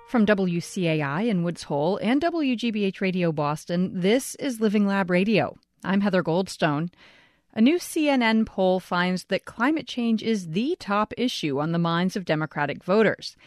From WCAI in Woods Hole and WGBH Radio Boston, this is Living Lab Radio. I'm Heather Goldstone. A new CNN poll finds that climate change is the top issue on the minds of Democratic voters.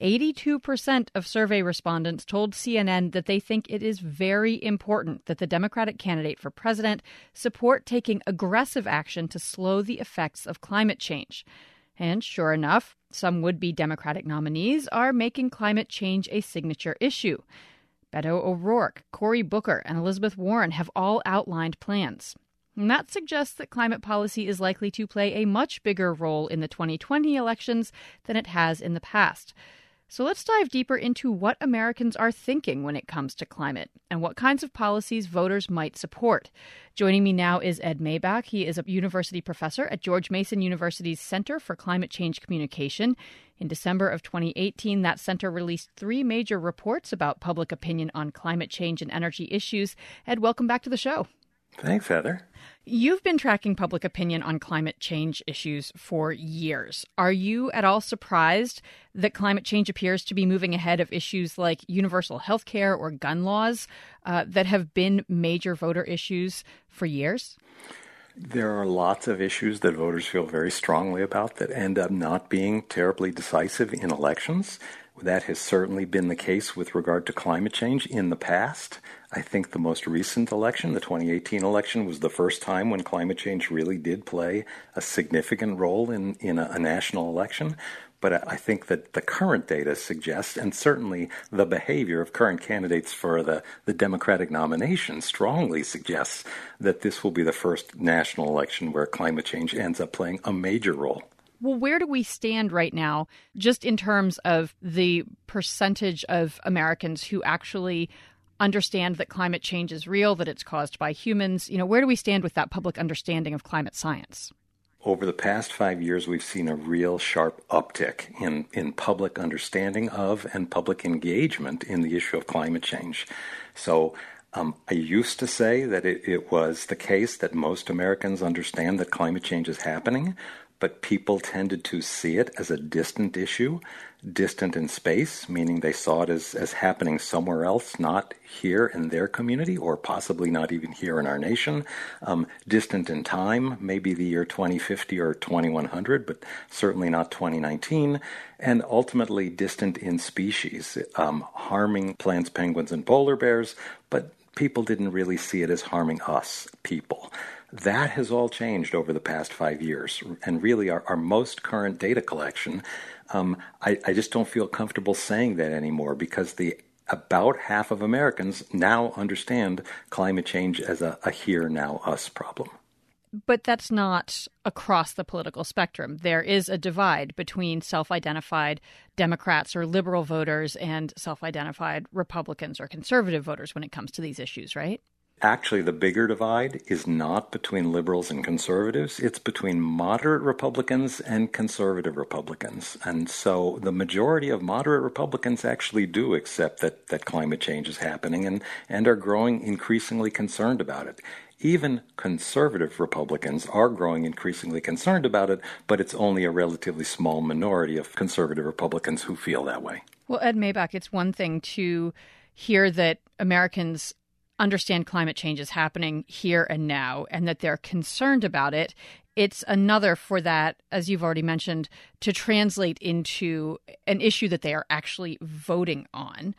82% of survey respondents told CNN that they think it is very important that the Democratic candidate for president support taking aggressive action to slow the effects of climate change. And sure enough, some would-be Democratic nominees are making climate change a signature issue. Beto O'Rourke, Cory Booker, and Elizabeth Warren have all outlined plans. And that suggests that climate policy is likely to play a much bigger role in the 2020 elections than it has in the past. So let's dive deeper into what Americans are thinking when it comes to climate and what kinds of policies voters might support. Joining me now is Ed Maibach. He is a university professor at George Mason University's Center for Climate Change Communication. In December of 2018, that center released 3 major reports about public opinion on climate change and energy issues. Ed, welcome back to the show. Thanks, Heather. You've been tracking public opinion on climate change issues for years. Are you at all surprised that climate change appears to be moving ahead of issues like universal health care or gun laws that have been major voter issues for years? There are lots of issues that voters feel very strongly about that end up not being terribly decisive in elections. That has certainly been the case with regard to climate change in the past. I think the most recent election, the 2018 election, was the first time when climate change really did play a significant role in a national election. But I think that the current data suggests, and certainly the behavior of current candidates for the Democratic nomination strongly suggests that this will be the first national election where climate change ends up playing a major role. Well, where do we stand right now, just in terms of the percentage of Americans who actually understand that climate change is real, that it's caused by humans? Where do we stand with that public understanding of climate science? Over the past 5 years, we've seen a real sharp uptick in public understanding of and public engagement in the issue of climate change. So I used to say that it was the case that most Americans understand that climate change is happening, but people tended to see it as a distant issue, distant in space, meaning they saw it as happening somewhere else, not here in their community, or possibly not even here in our nation. Distant in time, maybe the year 2050 or 2100, but certainly not 2019. And ultimately distant in species, harming plants, penguins, and polar bears, but people didn't really see it as harming us, people. That has all changed over the past 5 years, and really our most current data collection, I just don't feel comfortable saying that anymore because about half of Americans now understand climate change as a here, now, us problem. But that's not across the political spectrum. There is a divide between self-identified Democrats or liberal voters and self-identified Republicans or conservative voters when it comes to these issues, right? Actually, the bigger divide is not between liberals and conservatives. It's between moderate Republicans and conservative Republicans. And so the majority of moderate Republicans actually do accept that climate change is happening and are growing increasingly concerned about it. Even conservative Republicans are growing increasingly concerned about it, but it's only a relatively small minority of conservative Republicans who feel that way. Well, Ed Maibach, it's one thing to hear that Americans understand climate change is happening here and now and that they're concerned about it. It's another for that, as you've already mentioned, to translate into an issue that they are actually voting on.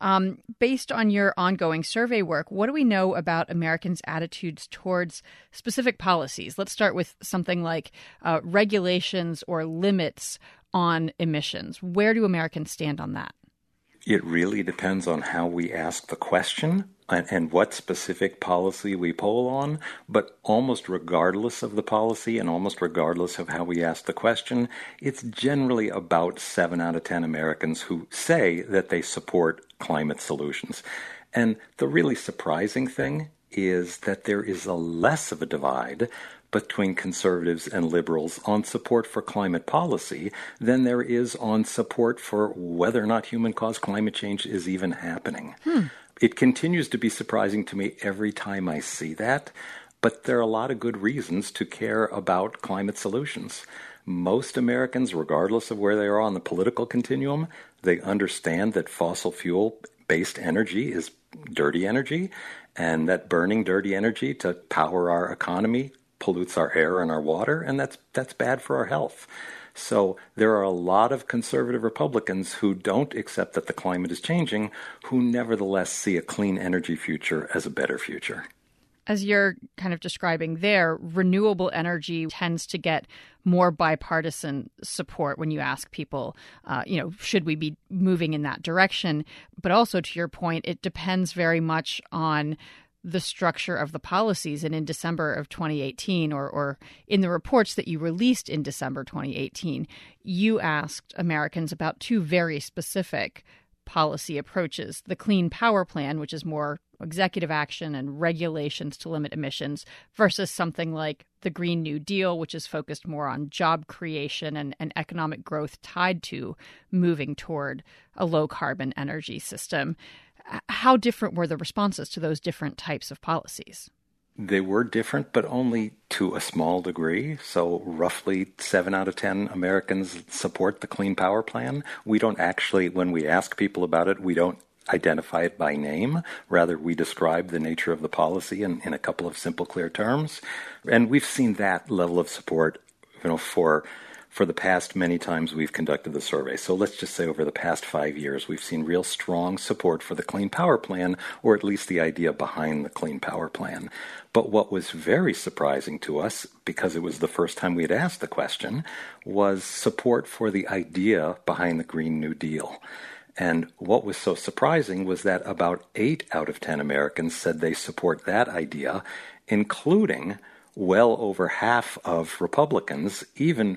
Based on your ongoing survey work, what do we know about Americans' attitudes towards specific policies? Let's start with something like regulations or limits on emissions. Where do Americans stand on that? It really depends on how we ask the question and what specific policy we poll on, but almost regardless of the policy and almost regardless of how we ask the question, it's generally about 7 out of 10 Americans who say that they support climate solutions. And the really surprising thing is that there is a less of a divide between conservatives and liberals on support for climate policy than there is on support for whether or not human-caused climate change is even happening. It continues to be surprising to me every time I see that. but there are a lot of good reasons to care about climate solutions. Most Americans, regardless of where they are on the political continuum, they understand that fossil fuel-based energy is dirty energy, and that burning dirty energy to power our economy pollutes our air and our water, and that's bad for our health. So there are a lot of conservative Republicans who don't accept that the climate is changing, who nevertheless see a clean energy future as a better future. As you're kind of describing there, renewable energy tends to get more bipartisan support when you ask people, should we be moving in that direction? But also, to your point, it depends very much on the structure of the policies. And in December of 2018, or in the reports that you released in December 2018, you asked Americans about two very specific policy approaches: the Clean Power Plan, which is more executive action and regulations to limit emissions, versus something like the Green New Deal, which is focused more on job creation and economic growth tied to moving toward a low-carbon energy system. How different were the responses to those different types of policies? They were different, but only to a small degree. So roughly 7 out of 10 Americans support the Clean Power Plan. We don't actually, when we ask people about it, we don't identify it by name. Rather, we describe the nature of the policy in a couple of simple, clear terms. And we've seen that level of support, for the past many times we've conducted the survey. So let's just say over the past 5 years, we've seen real strong support for the Clean Power Plan, or at least the idea behind the Clean Power Plan. But what was very surprising to us, because it was the first time we had asked the question, was support for the idea behind the Green New Deal. And what was so surprising was that about 8 out of 10 Americans said they support that idea, including well over half of Republicans, even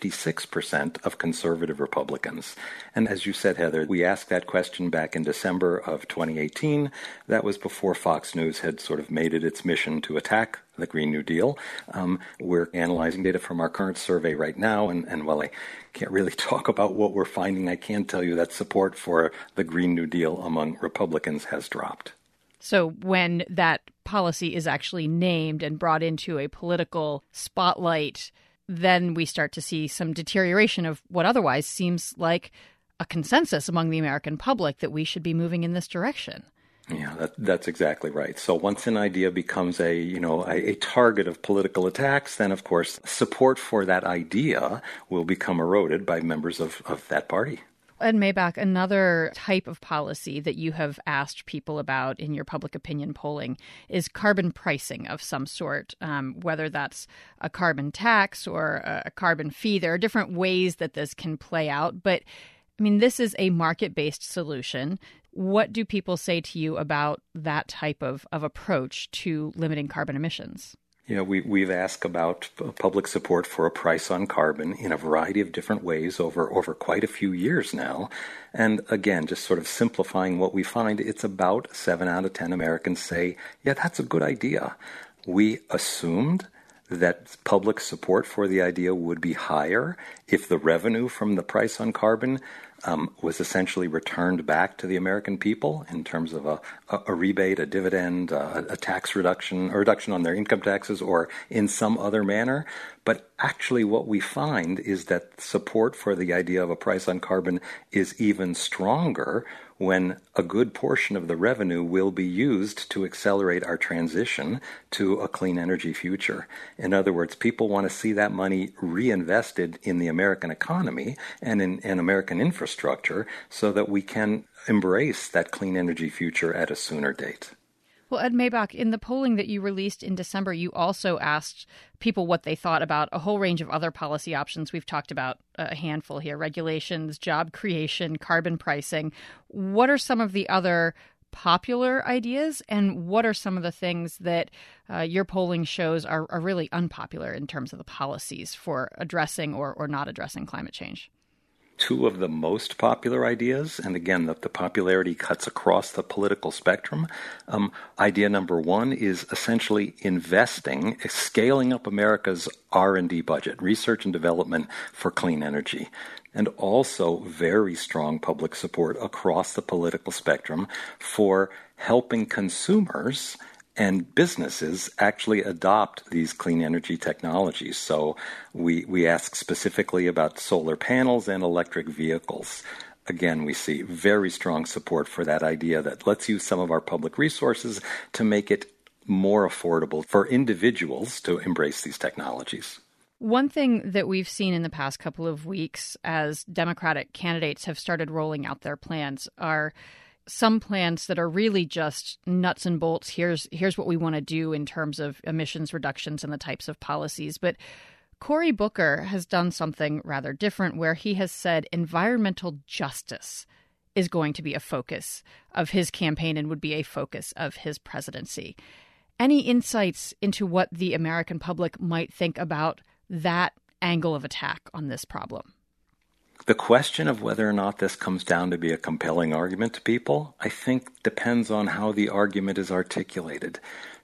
56% of conservative Republicans. And as you said, Heather, we asked that question back in December of 2018. That was before Fox News had sort of made it its mission to attack the Green New Deal. We're analyzing data from our current survey right now, and while I can't really talk about what we're finding, I can tell you that support for the Green New Deal among Republicans has dropped. So when that policy is actually named and brought into a political spotlight, then we start to see some deterioration of what otherwise seems like a consensus among the American public that we should be moving in this direction. Yeah, that's exactly right. So once an idea becomes a target of political attacks, then of course support for that idea will become eroded by members of that party. Ed Maibach, another type of policy that you have asked people about in your public opinion polling is carbon pricing of some sort, whether that's a carbon tax or a carbon fee. There are different ways that this can play out, but I mean, this is a market-based solution. What do people say to you about that type of approach to limiting carbon emissions? We've asked about public support for a price on carbon in a variety of different ways over quite a few years now. And again, just sort of simplifying what we find, it's about 7 out of 10 Americans say, yeah, that's a good idea. We assumed that public support for the idea would be higher if the revenue from the price on carbon was essentially returned back to the American people in terms of a rebate, a dividend, a tax reduction, a reduction on their income taxes, or in some other manner. But actually what we find is that support for the idea of a price on carbon is even stronger when a good portion of the revenue will be used to accelerate our transition to a clean energy future. In other words, people want to see that money reinvested in the American economy and in American infrastructure so that we can embrace that clean energy future at a sooner date. Well, Ed Maibach, in the polling that you released in December, you also asked people what they thought about a whole range of other policy options. We've talked about a handful here: regulations, job creation, carbon pricing. What are some of the other popular ideas, and what are some of the things that your polling shows are really unpopular in terms of the policies for addressing or not addressing climate change? Two of the most popular ideas, and again, the popularity cuts across the political spectrum. Idea number one is essentially scaling up America's R&D budget, research and development for clean energy, and also very strong public support across the political spectrum for helping consumers and businesses actually adopt these clean energy technologies. So we ask specifically about solar panels and electric vehicles. Again, we see very strong support for that idea that let's use some of our public resources to make it more affordable for individuals to embrace these technologies. One thing that we've seen in the past couple of weeks as Democratic candidates have started rolling out their plans are some plans that are really just nuts and bolts. Here's what we want to do in terms of emissions reductions and the types of policies. But Cory Booker has done something rather different where he has said environmental justice is going to be a focus of his campaign and would be a focus of his presidency. Any insights into what the American public might think about that angle of attack on this problem? The question of whether or not this comes down to be a compelling argument to people, I think depends on how the argument is articulated.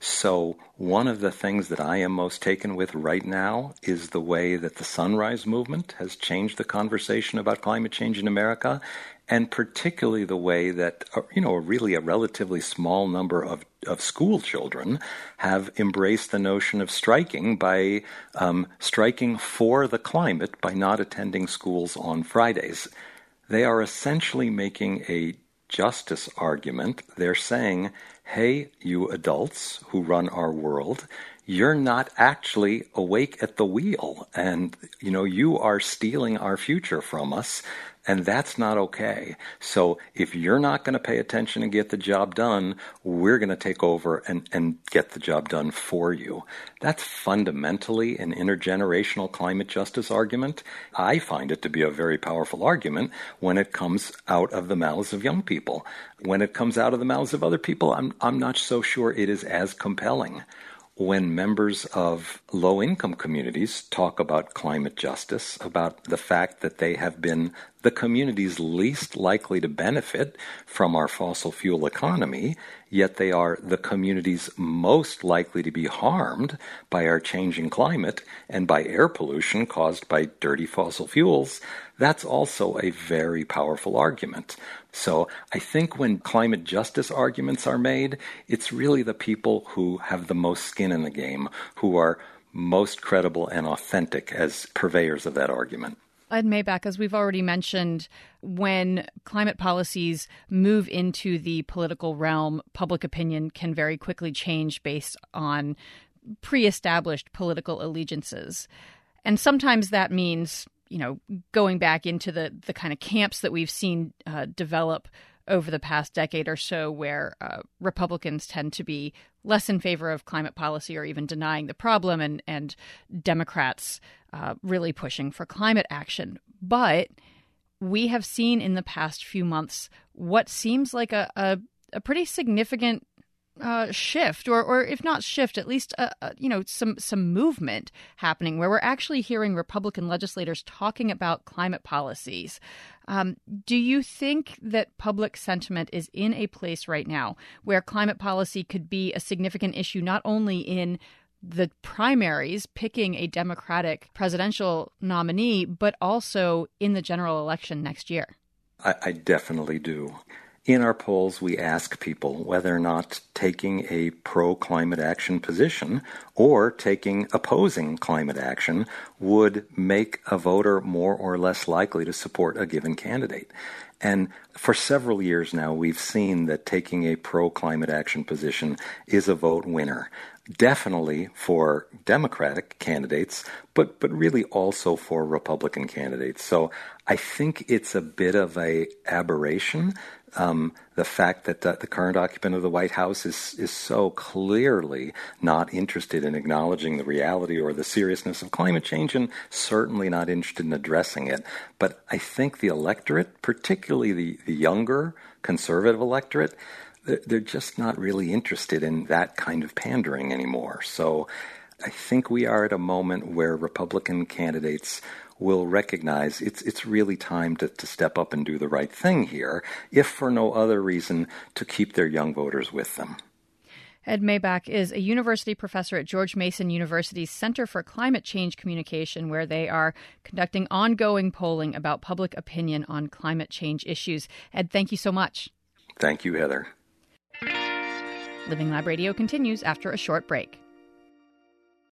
So one of the things that I am most taken with right now is the way that the Sunrise Movement has changed the conversation about climate change in America, and particularly the way that, really a relatively small number of school children have embraced the notion of striking by striking for the climate by not attending schools on Fridays. They are essentially making a justice argument. They're saying, hey, you adults who run our world, you're not actually awake at the wheel, and you are stealing our future from us. And that's not okay. So if you're not going to pay attention and get the job done, we're going to take over and get the job done for you. That's fundamentally an intergenerational climate justice argument. I find it to be a very powerful argument when it comes out of the mouths of young people. When it comes out of the mouths of other people, I'm not so sure it is as compelling. When members of low-income communities talk about climate justice, about the fact that they have been the communities least likely to benefit from our fossil fuel economy, yet they are the communities most likely to be harmed by our changing climate and by air pollution caused by dirty fossil fuels, that's also a very powerful argument. So I think when climate justice arguments are made, it's really the people who have the most skin in the game, who are most credible and authentic as purveyors of that argument. Ed Maibach, as we've already mentioned, when climate policies move into the political realm, public opinion can very quickly change based on pre-established political allegiances. And sometimes that means, going back into the kind of camps that we've seen develop over the past decade or so, where Republicans tend to be less in favor of climate policy or even denying the problem, and Democrats really pushing for climate action. But we have seen in the past few months what seems like a pretty significant shift, or if not shift, at least some movement happening where we're actually hearing Republican legislators talking about climate policies. Do you think that public sentiment is in a place right now where climate policy could be a significant issue, not only in the primaries picking a Democratic presidential nominee, but also in the general election next year? I definitely do. In our polls, we ask people whether or not taking a pro-climate action position or taking opposing climate action would make a voter more or less likely to support a given candidate. And for several years now, we've seen that taking a pro-climate action position is a vote winner. Definitely for Democratic candidates, but really also for Republican candidates. So I think it's a bit of a aberration. The fact that the current occupant of the White House is so clearly not interested in acknowledging the reality or the seriousness of climate change, and certainly not interested in addressing it. But I think the electorate, particularly the younger conservative electorate, they're just not really interested in that kind of pandering anymore. So I think we are at a moment where Republican candidates will recognize it's really time to step up and do the right thing here, if for no other reason, to keep their young voters with them. Ed Maibach is a university professor at George Mason University's Center for Climate Change Communication, where they are conducting ongoing polling about public opinion on climate change issues. Ed, thank you so much. Thank you, Heather. Living Lab Radio continues after a short break.